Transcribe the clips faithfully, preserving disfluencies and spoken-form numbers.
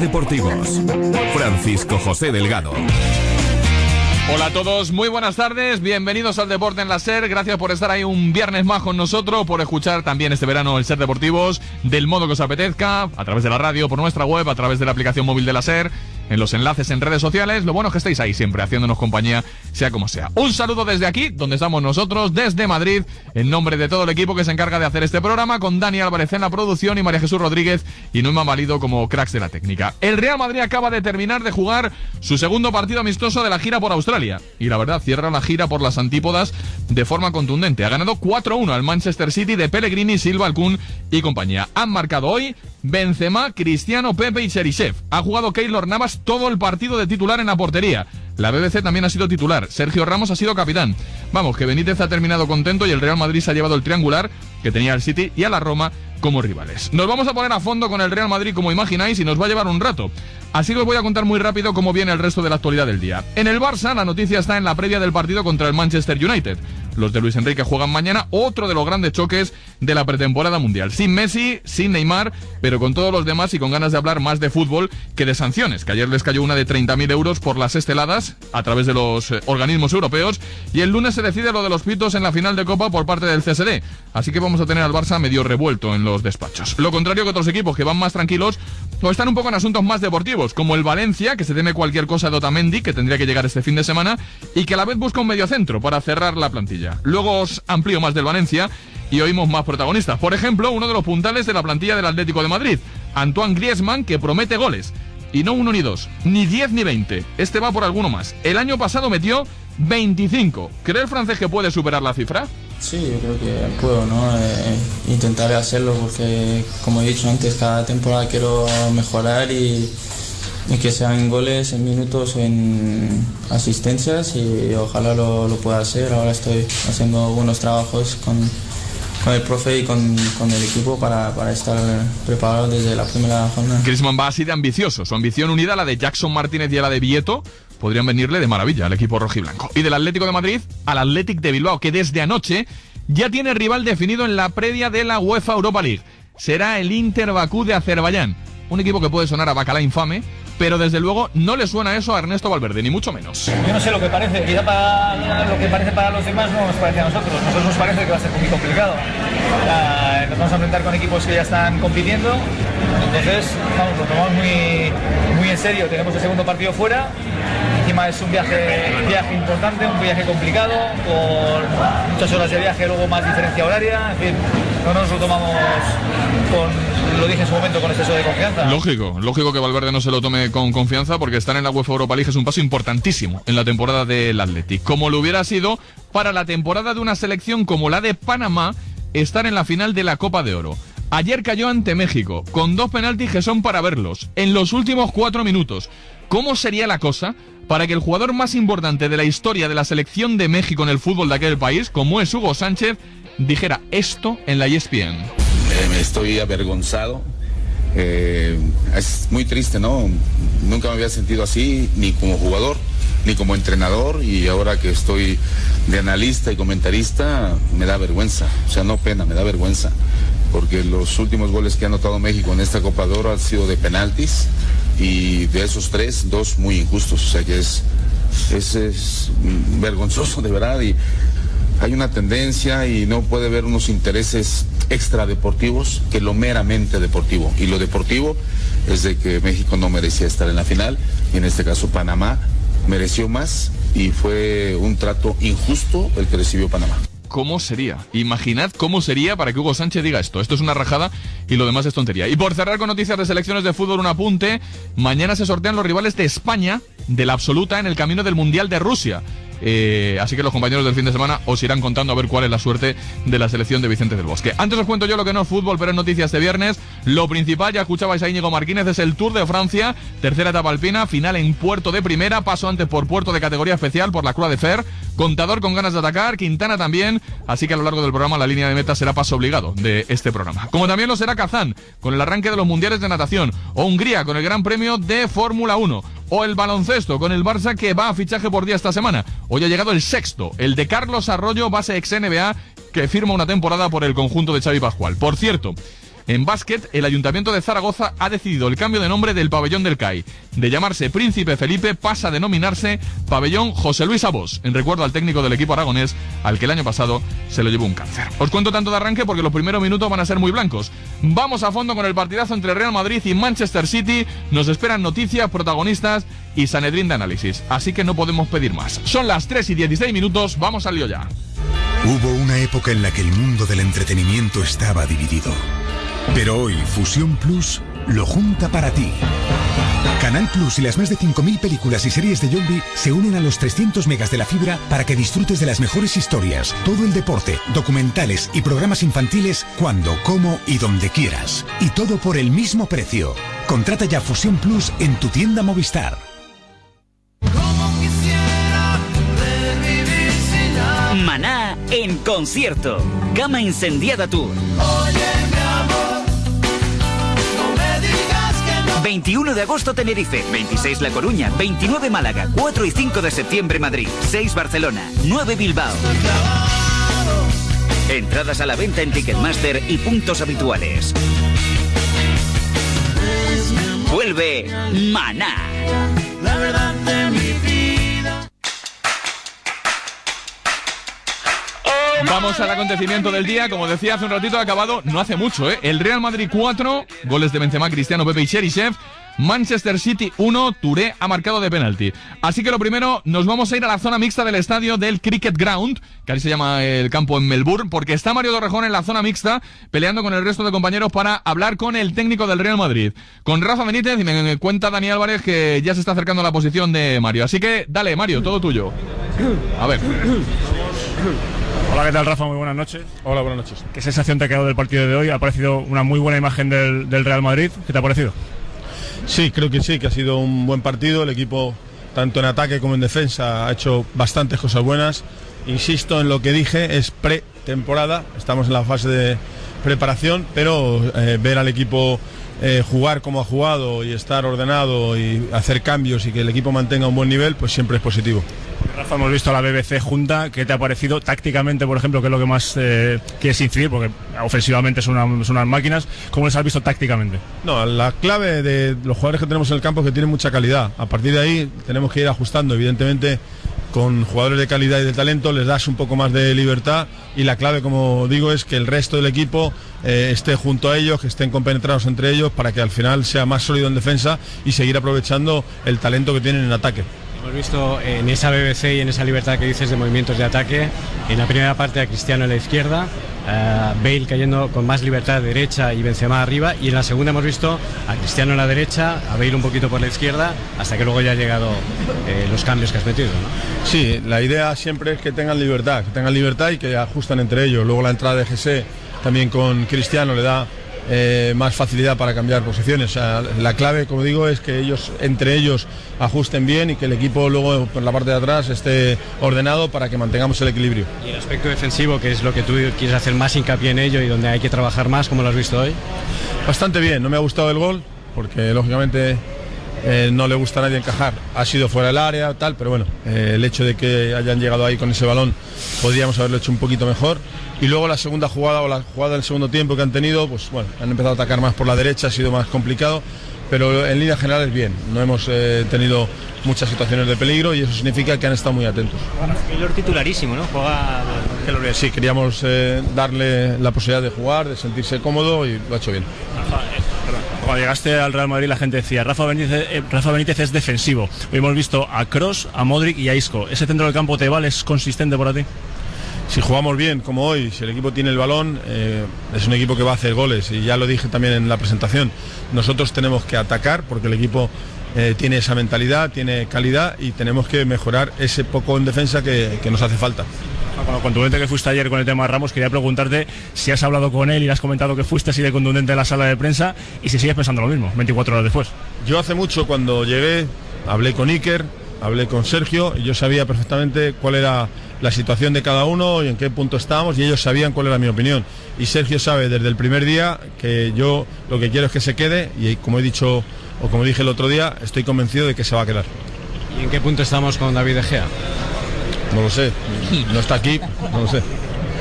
Deportivos. Francisco José Delgado. Hola a todos, muy buenas tardes, bienvenidos al Deporte en la SER, gracias por estar ahí un viernes más con nosotros, por escuchar también este verano el SER Deportivos del modo que os apetezca, a través de la radio, por nuestra web, a través de la aplicación móvil de la SER, en los enlaces en redes sociales. Lo bueno es que estáis ahí siempre haciéndonos compañía, sea como sea. Un saludo desde aquí, donde estamos nosotros, desde Madrid, en nombre de todo el equipo que se encarga de hacer este programa, con Dani Álvarez en la producción y María Jesús Rodríguez y Noema Valido como cracks de la técnica. El Real Madrid acaba de terminar de jugar su segundo partido amistoso de la gira por Australia. Y la verdad, cierra la gira por las antípodas de forma contundente. Ha ganado cuatro uno al Manchester City de Pellegrini, Silva, Alcún y compañía. Han marcado hoy Benzema, Cristiano, Pepe y Cheryshev. Ha jugado Keylor Navas todo el partido de titular en la portería. La B B C también ha sido titular. Sergio Ramos ha sido capitán. Vamos, que Benítez ha terminado contento y el Real Madrid se ha llevado el triangular que tenía al City y a la Roma como rivales. Nos vamos a poner a fondo con el Real Madrid, como imagináis, y nos va a llevar un rato. Así que os voy a contar muy rápido cómo viene el resto de la actualidad del día. En el Barça, la noticia está en la previa del partido contra el Manchester United. Los de Luis Enrique juegan mañana, otro de los grandes choques de la pretemporada mundial. Sin Messi, sin Neymar, pero con todos los demás y con ganas de hablar más de fútbol que de sanciones, que ayer les cayó una de treinta mil euros por las esteladas a través de los eh, organismos europeos, y el lunes se decide lo de los pitos en la final de Copa por parte del C S D. Así que vamos a tener al Barça medio revuelto en los despachos. Lo contrario que otros equipos que van más tranquilos o están un poco en asuntos más deportivos, como el Valencia, que se teme cualquier cosa de Otamendi, que tendría que llegar este fin de semana, y que a la vez busca un mediocentro para cerrar la plantilla. Luego os amplío más del Valencia y oímos más protagonistas. Por ejemplo, uno de los puntales de la plantilla del Atlético de Madrid, Antoine Griezmann, que promete goles. Y no uno ni dos, ni diez ni veinte. Este va por alguno más. El año pasado metió veinticinco. ¿Cree el francés que puede superar la cifra? Sí, yo creo que puedo, ¿no? Eh, intentaré hacerlo porque, como he dicho antes, cada temporada quiero mejorar y, y que sean goles en minutos o en asistencias, y ojalá lo, lo pueda hacer. Ahora estoy haciendo buenos trabajos con, con el profe y con, con el equipo para, para estar preparado desde la primera jornada. Griezmann va así de ambicioso. Su ambición unida a la de Jackson Martínez y a la de Vieto podrían venirle de maravilla al equipo rojiblanco. Y del Atlético de Madrid al Athletic de Bilbao, que desde anoche ya tiene rival definido en la previa de la UEFA Europa League. Será el Inter Bakú de Azerbaiyán. Un equipo que puede sonar a bacalá infame, pero desde luego no le suena eso a Ernesto Valverde, ni mucho menos. Yo no sé lo que parece, quizá para lo que parece para los demás no nos parece a nosotros. A nosotros nos parece que va a ser muy complicado. Uh, nos vamos a enfrentar con equipos que ya están compitiendo, entonces vamos, lo tomamos muy, muy en serio. Tenemos el segundo partido fuera, encima es un viaje, un viaje importante, un viaje complicado, con muchas horas de viaje, luego más diferencia horaria, en fin, no nos lo tomamos con, lo dije en su momento, con exceso de confianza. Lógico, lógico que Valverde no se lo tome con confianza, porque estar en la UEFA Europa League es un paso importantísimo en la temporada del Athletic, como lo hubiera sido para la temporada de una selección como la de Panamá estar en la final de la Copa de Oro. Ayer cayó ante México, con dos penaltis que son para verlos, en los últimos cuatro minutos. ¿Cómo sería la cosa para que el jugador más importante de la historia de la selección de México en el fútbol de aquel país, como es Hugo Sánchez, dijera esto en la E S P N? Eh, me estoy avergonzado. Eh, es muy triste, ¿no? Nunca me había sentido así, ni como jugador, ni como entrenador, y ahora que estoy de analista y comentarista, me da vergüenza. O sea, no pena, me da vergüenza, porque los últimos goles que ha anotado México en esta Copa de Oro han sido de penaltis, y de esos tres, dos muy injustos. O sea que es, es, es vergonzoso, de verdad, y hay una tendencia y no puede haber unos intereses extradeportivos que lo meramente deportivo. Y lo deportivo es de que México no merecía estar en la final, y en este caso Panamá mereció más, y fue un trato injusto el que recibió Panamá. ¿Cómo sería? Imaginad cómo sería para que Hugo Sánchez diga esto. Esto es una rajada y lo demás es tontería. Y por cerrar con noticias de selecciones de fútbol, un apunte. Mañana se sortean los rivales de España de la absoluta en el camino del Mundial de Rusia. Eh, así que los compañeros del fin de semana os irán contando a ver cuál es la suerte de la selección de Vicente del Bosque. Antes os cuento yo lo que no es fútbol, pero es noticias de viernes. Lo principal, ya escuchabais a Íñigo Martínez, es el Tour de Francia, tercera etapa alpina, final en Puerto de primera, paso antes por Puerto de categoría especial por la Croix de Fer, Contador con ganas de atacar, Quintana también, así que a lo largo del programa la línea de meta será paso obligado de este programa. Como también lo será Kazán, con el arranque de los mundiales de natación, o Hungría con el Gran Premio de Fórmula uno, o el baloncesto con el Barça, que va a fichaje por día esta semana. Hoy ha llegado el sexto, el de Carlos Arroyo, base ex N B A, que firma una temporada por el conjunto de Xavi Pascual. Por cierto, En básquet, el Ayuntamiento de Zaragoza ha decidido el cambio de nombre del pabellón del C A I. De llamarse Príncipe Felipe pasa a denominarse Pabellón José Luis Abos, en recuerdo al técnico del equipo aragonés, al que el año pasado se lo llevó un cáncer. Os cuento tanto de arranque porque los primeros minutos van a ser muy blancos. Vamos a fondo con el partidazo entre Real Madrid y Manchester City. Nos esperan noticias, protagonistas y Sanedrín de análisis. Así que no podemos pedir más. Son las tres y dieciséis minutos, vamos al lío ya. Hubo una época en la que el mundo del entretenimiento estaba dividido. Pero hoy Fusión Plus lo junta para ti. Canal Plus y las más de cinco mil películas y series de Yombi se unen a los trescientos megas de la fibra para que disfrutes de las mejores historias, todo el deporte, documentales y programas infantiles cuando, cómo y donde quieras. Y todo por el mismo precio. Contrata ya Fusión Plus en tu tienda Movistar. Maná en concierto. Cama Incendiada Tour. veintiuno de agosto Tenerife, veintiséis La Coruña, veintinueve Málaga, cuatro y cinco de septiembre Madrid, seis Barcelona, nueve Bilbao. Entradas a la venta en Ticketmaster y puntos habituales. Vuelve Maná. La verdad de mi vida. Vamos al acontecimiento del día. Como decía hace un ratito, ha acabado no hace mucho, ¿eh? El Real Madrid cuatro, goles de Benzema, Cristiano, Pepe y Cheryshev. Manchester City uno, Touré ha marcado de penalti. Así que lo primero, nos vamos a ir a la zona mixta del estadio del Cricket Ground, que así se llama el campo en Melbourne, porque está Mario Torrejón en la zona mixta, peleando con el resto de compañeros para hablar con el técnico del Real Madrid, con Rafa Benítez, y me cuenta Dani Álvarez que ya se está acercando a la posición de Mario. Así que, dale, Mario, todo tuyo. A ver. Hola, ¿qué tal, Rafa? Muy buenas noches. Hola, buenas noches. ¿Qué sensación te ha quedado del partido de hoy? Ha parecido una muy buena imagen del, del Real Madrid. ¿Qué te ha parecido? Sí, creo que sí, que ha sido un buen partido. El equipo, tanto en ataque como en defensa, ha hecho bastantes cosas buenas. Insisto en lo que dije, es pretemporada. Estamos en la fase de preparación, pero eh, ver al equipo eh, jugar como ha jugado y estar ordenado y hacer cambios y que el equipo mantenga un buen nivel, pues siempre es positivo. Rafa, hemos visto a la B B C junta. ¿Qué te ha parecido tácticamente, por ejemplo, que es lo que más eh, quieres incidir? Porque ofensivamente son, una, son unas máquinas. ¿Cómo les has visto tácticamente? No, la clave de los jugadores que tenemos en el campo es que tienen mucha calidad. A partir de ahí tenemos que ir ajustando. Evidentemente, con jugadores de calidad y de talento les das un poco más de libertad, y la clave, como digo, es que el resto del equipo eh, esté junto a ellos, que estén compenetrados entre ellos, para que al final sea más sólido en defensa y seguir aprovechando el talento que tienen en ataque. Hemos visto en esa B B C y en esa libertad que dices de movimientos de ataque, en la primera parte a Cristiano en la izquierda, uh, Bale cayendo con más libertad de derecha y Benzema arriba, y en la segunda hemos visto a Cristiano en la derecha, a Bale un poquito por la izquierda, hasta que luego ya han llegado eh, los cambios que has metido, ¿no? Sí, la idea siempre es que tengan libertad, que tengan libertad y que ajustan entre ellos. Luego la entrada de G S también con Cristiano le da Eh, más facilidad para cambiar posiciones. O sea, la clave, como digo, es que ellos entre ellos ajusten bien y que el equipo luego por la parte de atrás esté ordenado para que mantengamos el equilibrio. Y el aspecto defensivo, que es lo que tú quieres hacer más hincapié en ello y donde hay que trabajar más, ¿cómo lo has visto hoy? Bastante bien. No me ha gustado el gol porque lógicamente eh, no le gusta a nadie encajar. Ha sido fuera del área, tal, pero bueno, eh, el hecho de que hayan llegado ahí con ese balón podríamos haberlo hecho un poquito mejor. Y luego la segunda jugada o la jugada del segundo tiempo que han tenido, pues bueno, han empezado a atacar más por la derecha, ha sido más complicado, pero en línea general es bien. No hemos eh, tenido muchas situaciones de peligro y eso significa que han estado muy atentos. Bueno, Keylor titularísimo, ¿no? Juega... Sí, queríamos eh, darle la posibilidad de jugar, de sentirse cómodo, y lo ha hecho bien. Rafa, eh, cuando llegaste al Real Madrid la gente decía, Rafa Benítez, eh, Rafa Benítez es defensivo. Hoy hemos visto a Kroos, a Modric y a Isco. ¿Ese centro del campo te vale? ¿Es consistente para ti? Si jugamos bien, como hoy, si el equipo tiene el balón, eh, es un equipo que va a hacer goles, y ya lo dije también en la presentación. Nosotros tenemos que atacar porque el equipo eh, tiene esa mentalidad, tiene calidad, y tenemos que mejorar ese poco en defensa que, que nos hace falta. Con lo contundente que fuiste ayer con el tema de Ramos, quería preguntarte si has hablado con él y le has comentado que fuiste así de contundente en la sala de prensa, y si sigues pensando lo mismo, veinticuatro horas después. Yo hace mucho, cuando llegué, hablé con Iker, hablé con Sergio, y yo sabía perfectamente cuál era la situación de cada uno y en qué punto estábamos, y ellos sabían cuál era mi opinión. Y Sergio sabe desde el primer día que yo lo que quiero es que se quede, y como he dicho, o como dije el otro día, estoy convencido de que se va a quedar. ¿Y en qué punto estamos con David De Gea? No lo sé, no está aquí, no lo sé.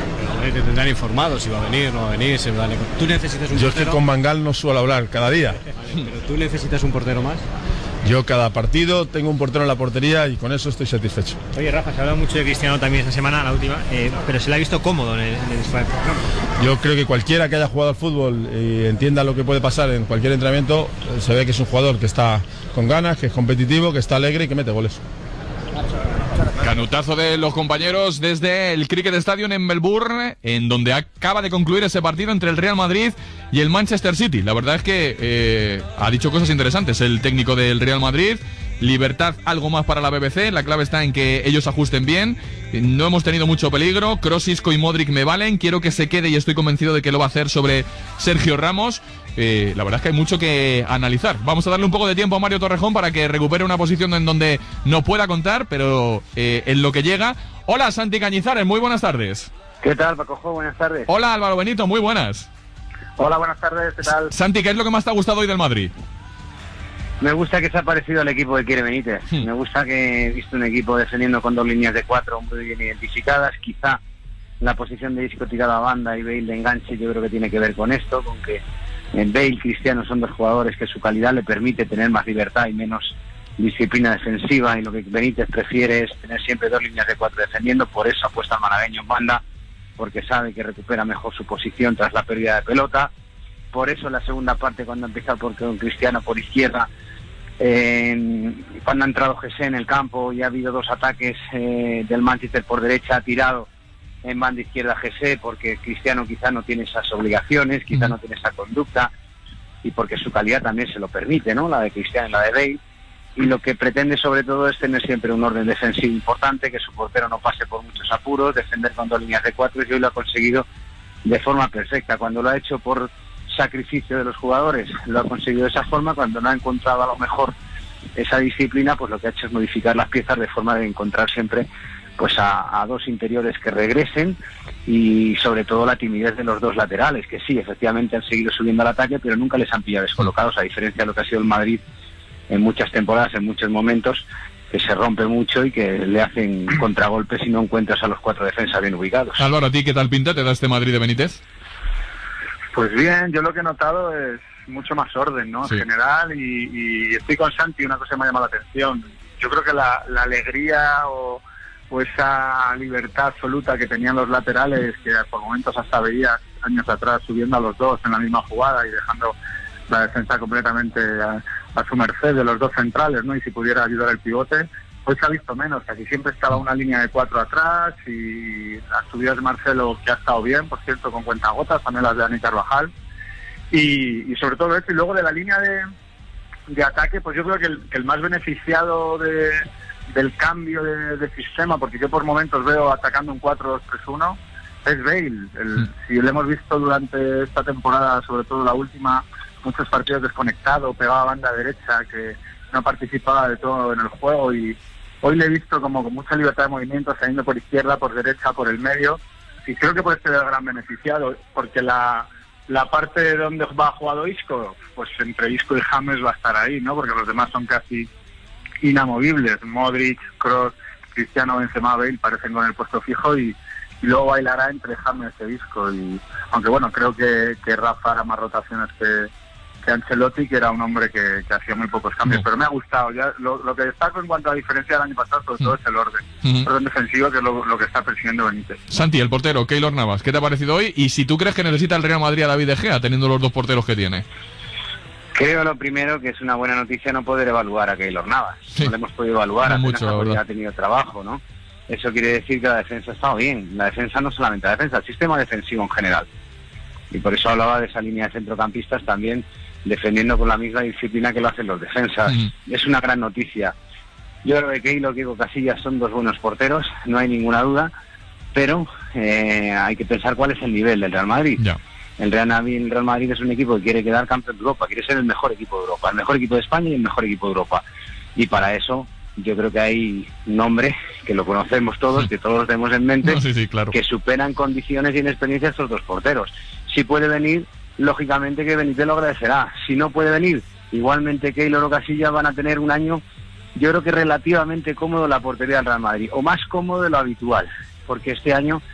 Joder, te tendrán informado si va a venir, no va a venir, se va a... ¿Tú necesitas un Yo portero? es que con Mangal no suelo hablar cada día. Vale, pero tú necesitas un portero más. Yo cada partido tengo un portero en la portería y con eso estoy satisfecho. Oye, Rafa, se ha hablado mucho de Cristiano también esta semana, la última, eh, pero se le ha visto cómodo en el, en el campo. Yo creo que cualquiera que haya jugado al fútbol y entienda lo que puede pasar en cualquier entrenamiento, se ve que es un jugador que está con ganas, que es competitivo, que está alegre y que mete goles. Canutazo de los compañeros desde el Cricket Stadium en Melbourne, en donde acaba de concluir ese partido entre el Real Madrid y el Manchester City. La verdad es que eh, ha dicho cosas interesantes el técnico del Real Madrid. Libertad, algo más para la B B C. La clave está en que ellos ajusten bien. No hemos tenido mucho peligro. Kroos, Isco y Modric me valen. Quiero que se quede y estoy convencido de que lo va a hacer sobre Sergio Ramos. Eh, la verdad es que hay mucho que analizar. Vamos a darle un poco de tiempo a Mario Torrejón para que recupere una posición en donde no pueda contar, pero eh, en lo que llega. Hola, Santi Cañizares, muy buenas tardes. ¿Qué tal, Pacojo? Buenas tardes. Hola, Álvaro Benito, muy buenas. Hola, buenas tardes, ¿qué tal? Santi, ¿qué es lo que más te ha gustado hoy del Madrid? Me gusta que se ha parecido al equipo que quiere Benítez. Hmm. Me gusta que he visto un equipo defendiendo con dos líneas de cuatro muy bien identificadas. Quizá la posición de Isco tirada a banda y Bale de enganche, yo creo que tiene que ver con esto, con que Bale y Cristiano son dos jugadores que su calidad le permite tener más libertad y menos disciplina defensiva, y lo que Benítez prefiere es tener siempre dos líneas de cuatro defendiendo. Por eso apuesta al malagueño en banda, porque sabe que recupera mejor su posición tras la pérdida de pelota. Por eso la segunda parte, cuando empieza por con Cristiano por izquierda, eh, cuando ha entrado Jesse en el campo y ha habido dos ataques eh, del Manchester por derecha, ha tirado en banda izquierda Jesse, porque Cristiano quizá no tiene esas obligaciones, quizá no tiene esa conducta, y porque su calidad también se lo permite, ¿no? La de Cristiano y la de Bale. Y lo que pretende sobre todo es tener siempre un orden defensivo importante, que su portero no pase por muchos apuros, defender con dos líneas de cuatro, y hoy lo ha conseguido de forma perfecta. Cuando lo ha hecho por sacrificio de los jugadores, lo ha conseguido de esa forma. Cuando no ha encontrado a lo mejor esa disciplina, pues lo que ha hecho es modificar las piezas de forma de encontrar siempre pues a, a dos interiores que regresen, y sobre todo la timidez de los dos laterales, que sí, efectivamente han seguido subiendo al ataque, pero nunca les han pillado descolocados, a diferencia de lo que ha sido el Madrid en muchas temporadas, en muchos momentos, que se rompe mucho y que le hacen contragolpes si no encuentras a los cuatro defensas bien ubicados. Álvaro, ¿a ti qué tal pinta te da este Madrid de Benítez? Pues bien, yo lo que he notado es mucho más orden, ¿no? Sí. En general, y, y estoy con Santi, una cosa que me ha llamado la atención. Yo creo que la, la alegría o, o esa libertad absoluta que tenían los laterales, que por momentos hasta veías años atrás subiendo a los dos en la misma jugada y dejando la defensa completamente a, a su merced de los dos centrales, ¿no? Y si pudiera ayudar el pivote, hoy se ha visto menos. Casi siempre estaba una línea de cuatro atrás, y las subidas de Marcelo, que ha estado bien, por cierto, con cuentagotas, también las de Dani Carvajal, y, y sobre todo esto. Y luego de la línea de, de ataque, pues yo creo que el, que el más beneficiado de, del cambio de, de sistema, porque yo por momentos veo atacando un cuatro dos tres uno, es Bale. El, si lo hemos visto durante esta temporada, sobre todo la última, muchos partidos desconectado, pegaba a banda derecha, que no participaba de todo en el juego, y hoy le he visto como con mucha libertad de movimiento, saliendo por izquierda, por derecha, por el medio, y creo que puede ser el gran beneficiado, porque la, la parte donde va jugado Isco, pues entre Isco y James va a estar ahí, ¿no? Porque los demás son casi inamovibles. Modric, Kroos, Cristiano, Benzema, Bale parecen con el puesto fijo, y, y luego bailará entre James e Isco, y aunque bueno, creo que, que Rafa hará más rotaciones que que Ancelotti, que era un hombre que, que hacía muy pocos cambios, no. Pero me ha gustado. Ya lo, lo que destaco en cuanto a diferencia del año pasado, sobre todo, es el orden. Uh-huh. El orden defensivo, que es lo, lo que está persiguiendo Benítez. Santi, el portero, Keylor Navas, ¿qué te ha parecido hoy? Y si tú crees que necesita el Real Madrid a David De Gea, teniendo los dos porteros que tiene. Creo lo primero que es una buena noticia no poder evaluar a Keylor Navas. Sí. No le hemos podido evaluar, no apenas mucho, ha tenido trabajo, ¿no? Eso quiere decir que la defensa ha estado bien. La defensa, no solamente la defensa, el sistema defensivo en general. Y por eso hablaba de esa línea de centrocampistas también, defendiendo con la misma disciplina que lo hacen los defensas. Mm. Es una gran noticia. Yo creo que Keylor y Kiko Casillas son dos buenos porteros, no hay ninguna duda, pero eh, hay que pensar cuál es el nivel del Real Madrid. Yeah. El Real Madrid, el Real Madrid es un equipo que quiere quedar campeón de Europa, quiere ser el mejor equipo de Europa, el mejor equipo de España y el mejor equipo de Europa. Y para eso yo creo que hay un nombre que lo conocemos todos, que todos tenemos en mente, no, sí, sí, claro, que superan condiciones y en experiencia estos dos porteros. Si puede venir, lógicamente que Benítez lo agradecerá. Si no puede venir, igualmente Keylor o Casillas van a tener un año, yo creo que relativamente cómodo, la portería del Real Madrid, o más cómodo de lo habitual, porque este año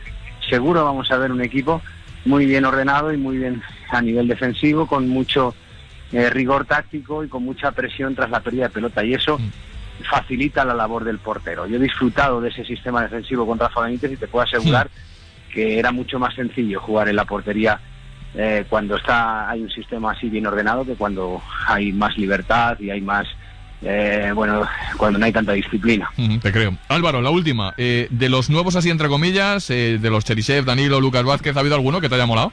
seguro vamos a ver un equipo muy bien ordenado y muy bien a nivel defensivo, con mucho eh, rigor táctico y con mucha presión tras la pérdida de pelota, y eso mm. facilita la labor del portero. Yo he disfrutado de ese sistema defensivo con Rafa Benítez y te puedo asegurar mm. que era mucho más sencillo jugar en la portería eh, cuando está hay un sistema así bien ordenado que cuando hay más libertad y hay más Eh, bueno, cuando no hay tanta disciplina. Mm, te creo. Álvaro, la última. Eh, de los nuevos, así entre comillas, eh, de los Cherisev, Danilo, Lucas Vázquez, ¿ha habido alguno que te haya molado?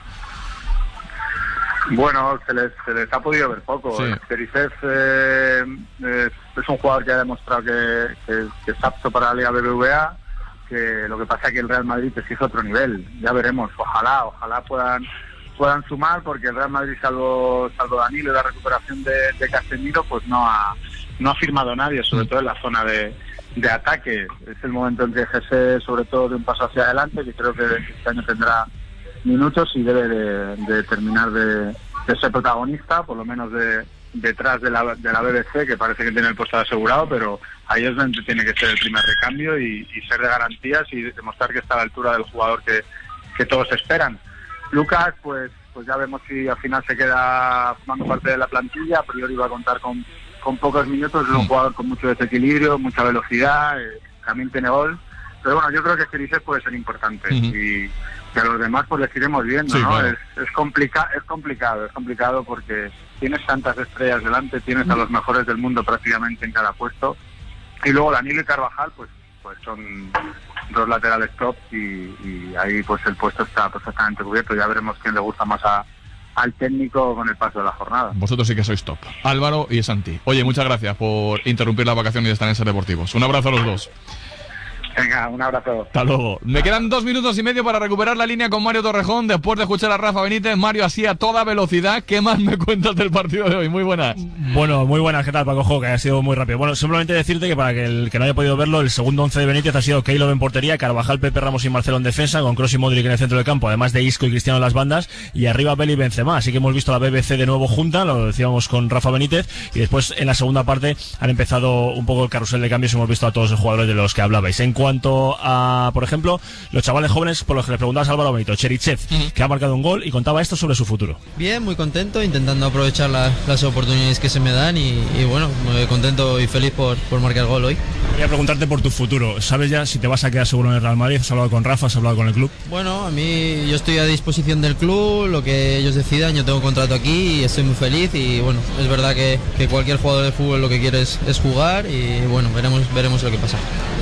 Bueno, se les, se les ha podido ver poco. Sí. Cherisev eh, es, es un jugador que ha demostrado que, que, que es apto para la Liga B B V A, que lo que pasa es que el Real Madrid exige otro nivel. Ya veremos. Ojalá, ojalá puedan puedan sumar, porque el Real Madrid, salvo, salvo Danilo y la recuperación de, de Casemiro, pues no ha no ha firmado nadie, sobre todo en la zona de, de ataque. Es el momento en que Jesús, sobre todo, de un paso hacia adelante, que creo que este año tendrá minutos y debe de, de terminar de, de ser protagonista, por lo menos de detrás de la, de la B B C, que parece que tiene el puesto asegurado, pero ahí es donde tiene que ser el primer recambio y, y ser de garantías y demostrar que está a la altura del jugador que, que todos esperan. Lucas, pues, pues ya vemos si al final se queda formando parte de la plantilla. A priori va a contar con con pocos minutos, es un jugador con mucho desequilibrio, mucha velocidad, eh, también tiene gol, pero bueno, yo creo que Cherisev puede ser importante. Uh-huh. y que a los demás pues les iremos viendo, sí, ¿no? Claro. Es, es, complica es complicado, es complicado porque tienes tantas estrellas delante, tienes uh-huh. a los mejores del mundo prácticamente en cada puesto, y luego Danilo y Carvajal pues pues son dos laterales top y, y ahí pues el puesto está perfectamente cubierto. Ya veremos quién le gusta más a al técnico con el paso de la jornada. Vosotros sí que sois top, Álvaro y Santi. Oye, muchas gracias por interrumpir la vacación y de estar en Ser Deportivos. Un abrazo a los dos. Venga, un abrazo. Hasta luego. Me quedan dos minutos y medio para recuperar la línea con Mario Torrejón. Después de escuchar a Rafa Benítez, Mario, así a toda velocidad, ¿qué más me cuentas del partido de hoy? Muy buenas. Bueno, muy buenas. ¿Qué tal, Paco Jo? Que ha sido muy rápido. Bueno, simplemente decirte que para que el que no haya podido verlo, el segundo once de Benítez ha sido Keylor en portería, Carvajal, Pepe, Ramos y Marcelo en defensa, con Kroos y Modric en el centro del campo, además de Isco y Cristiano en las bandas, y arriba Bale y Benzema. Así que hemos visto la B B C de nuevo junta, lo decíamos con Rafa Benítez, y después en la segunda parte han empezado un poco el carrusel de cambios y hemos visto a todos los jugadores de los que hablabais. En cuanto a por ejemplo, los chavales jóvenes por los que le preguntabas a Álvaro Benito, Cherisev, uh-huh. que ha marcado un gol y contaba esto sobre su futuro. Bien, muy contento, intentando aprovechar la, las oportunidades que se me dan y, y bueno, muy contento y feliz por, por marcar gol hoy. Quería preguntarte por tu futuro. ¿Sabes ya si te vas a quedar seguro en el Real Madrid? ¿Has hablado con Rafa? ¿Has hablado con el club? Bueno, a mí yo estoy a disposición del club, lo que ellos decidan. Yo tengo contrato aquí y estoy muy feliz y bueno, es verdad que, que cualquier jugador de fútbol lo que quiere es, es jugar y bueno, veremos, veremos lo que pasa.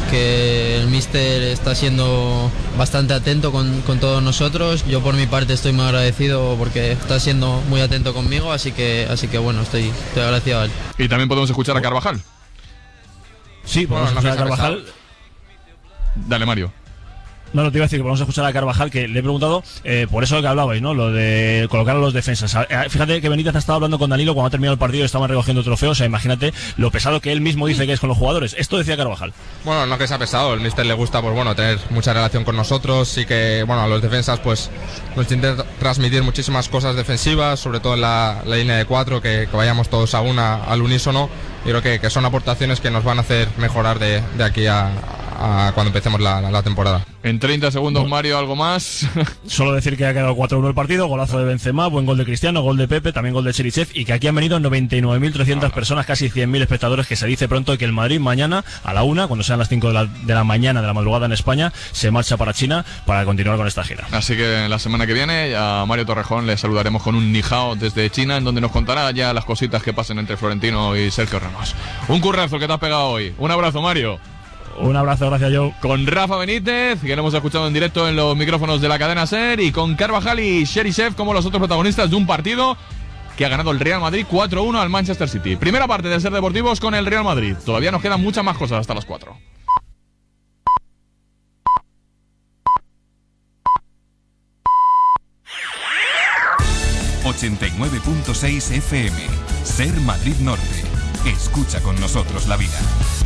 Que el míster está siendo bastante atento con, con todos nosotros. Yo por mi parte estoy muy agradecido porque está siendo muy atento conmigo, así que así que bueno, estoy, estoy agradecido a él. Y también podemos escuchar a Carvajal. Sí, podemos bueno, escuchar a Carvajal. Dale, Mario. No, no te iba a decir que vamos a escuchar a Carvajal, que le he preguntado eh, por eso que hablabais, ¿no? Lo de colocar a los defensas. Fíjate que Benítez ha estado hablando con Danilo cuando ha terminado el partido y estaban recogiendo trofeos. O sea, imagínate lo pesado que él mismo dice que es con los jugadores. Esto decía Carvajal. Bueno, no que sea pesado. El míster le gusta, pues bueno, tener mucha relación con nosotros y que, bueno, a los defensas, pues nos intenta transmitir muchísimas cosas defensivas, sobre todo en la, la línea de cuatro, que, que vayamos todos a una, al unísono. Y creo que, que son aportaciones que nos van a hacer mejorar de, de aquí a, a cuando empecemos la, la, la temporada. En treinta segundos, bueno, Mario, ¿algo más? Solo decir que ha quedado cuatro uno el partido, golazo de Benzema, buen gol de Cristiano, gol de Pepe, también gol de Cherisev, y que aquí han venido noventa y nueve mil trescientas ah, personas, casi cien mil espectadores, que se dice pronto, y que el Madrid mañana a la una, cuando sean las cinco de la, de la mañana de la madrugada en España, se marcha para China para continuar con esta gira. Así que la semana que viene a Mario Torrejón le saludaremos con un nijao desde China, en donde nos contará ya las cositas que pasen entre Florentino y Sergio Ramos. Un currazo que te has pegado hoy. Un abrazo, Mario. Un abrazo, gracias, Joe. Con Rafa Benítez, que lo hemos escuchado en directo en los micrófonos de la cadena SER, y con Carvajal y Cherisev como los otros protagonistas de un partido que ha ganado el Real Madrid cuatro uno al Manchester City. Primera parte de Ser Deportivos con el Real Madrid. Todavía nos quedan muchas más cosas hasta las cuatro. ochenta y nueve punto seis F M. Ser Madrid Norte. Escucha con nosotros la vida.